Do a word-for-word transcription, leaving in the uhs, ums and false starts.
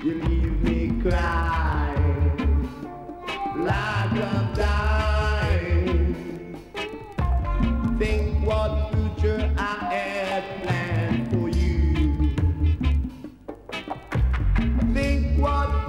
You leave me crying like I'm dying. Think what future I had planned for you. Think what